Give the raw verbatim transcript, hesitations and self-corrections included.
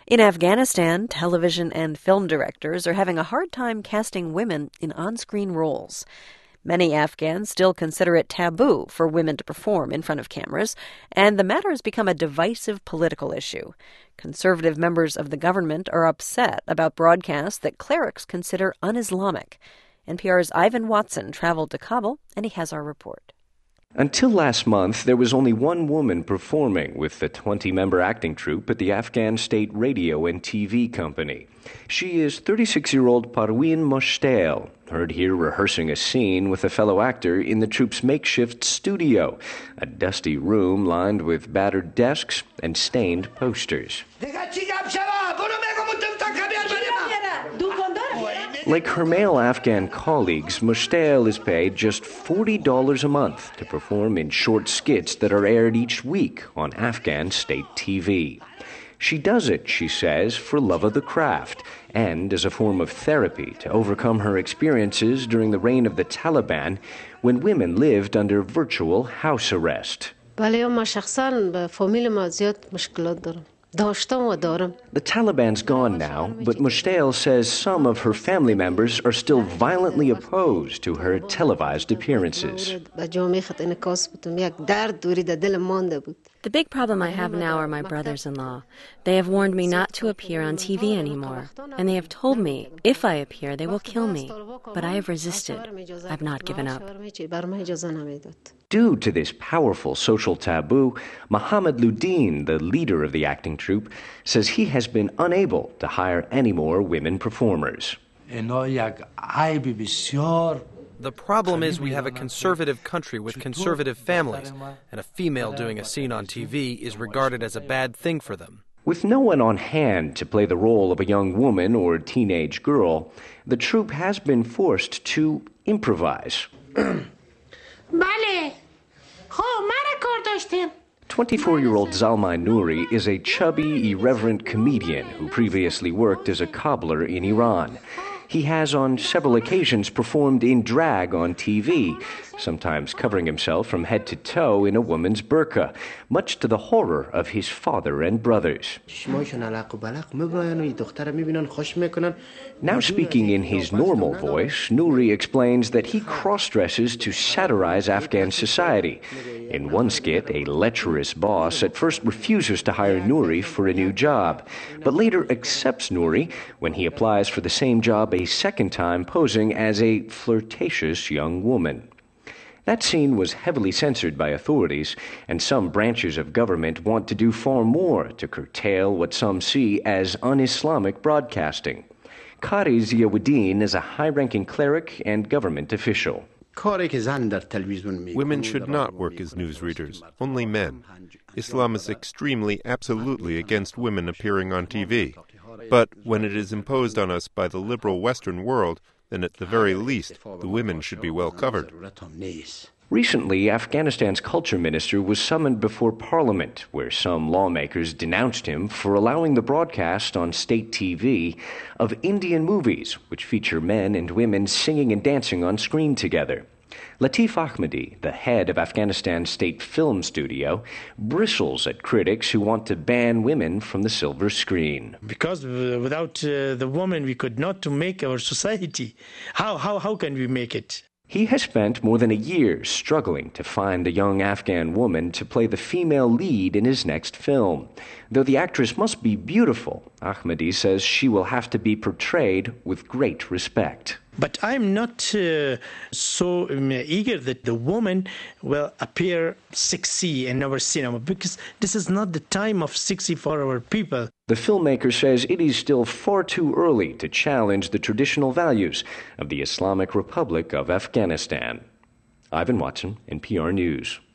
In Afghanistan, television and film directors are having a hard time casting women in on-screen roles. Many Afghans still consider it taboo for women to perform in front of cameras, and the matter has become a divisive political issue. Conservative members of the government are upset about broadcasts that clerics consider un-Islamic. N P R's Ivan Watson traveled to Kabul, and he has our report. Until last month, there was only one woman performing with the twenty-member acting troupe at the Afghan State Radio and T V Company. She is thirty-six-year-old Parween Moshtail, heard here rehearsing a scene with a fellow actor in the troupe's makeshift studio, a dusty room lined with battered desks and stained posters. Like her male Afghan colleagues, Moshtail is paid just forty dollars a month to perform in short skits that are aired each week on Afghan state T V. She does it, she says, for love of the craft and as a form of therapy to overcome her experiences during the reign of the Taliban when women lived under virtual house arrest. The Taliban's gone now, but Moshtail says some of her family members are still violently opposed to her televised appearances. The big problem I have now are my brothers-in-law. They have warned me not to appear on T V anymore, and they have told me if I appear, they will kill me. But I have resisted. I've not given up. Due to this powerful social taboo, Mohammed Ludin, the leader of the acting troupe, says he has been unable to hire any more women performers. The problem is we have a conservative country with conservative families, and a female doing a scene on T V is regarded as a bad thing for them. With no one on hand to play the role of a young woman or teenage girl, the troupe has been forced to improvise. twenty-four-year-old Zalmay Nouri is a chubby, irreverent comedian who previously worked as a cobbler in Iran. He has on several occasions performed in drag on T V, sometimes covering himself from head to toe in a woman's burqa, much to the horror of his father and brothers. Now speaking in his normal voice, Nouri explains that he cross-dresses to satirize Afghan society. In one skit, a lecherous boss at first refuses to hire Nouri for a new job, but later accepts Nouri when he applies for the same job a second time, posing as a flirtatious young woman. That scene was heavily censored by authorities, and some branches of government want to do far more to curtail what some see as un-Islamic broadcasting. Qari Ziauddin is a high-ranking cleric and government official. Women should not work as newsreaders, only men. Islam is extremely, absolutely against women appearing on T V. But when it is imposed on us by the liberal Western world, then at the very least, the women should be well covered. Recently, Afghanistan's culture minister was summoned before Parliament, where some lawmakers denounced him for allowing the broadcast on state T V of Indian movies, which feature men and women singing and dancing on screen together. Latif Ahmadi, the head of Afghanistan's state film studio, bristles at critics who want to ban women from the silver screen. Because without uh, the woman, we could not to make our society. How, how, how can we make it? He has spent more than a year struggling to find a young Afghan woman to play the female lead in his next film. Though the actress must be beautiful, Ahmadi says she will have to be portrayed with great respect. But I'm not uh, so um, eager that the woman will appear sexy in our cinema, because this is not the time of sexy for our people. The filmmaker says it is still far too early to challenge the traditional values of the Islamic Republic of Afghanistan. Ivan Watson, N P R News.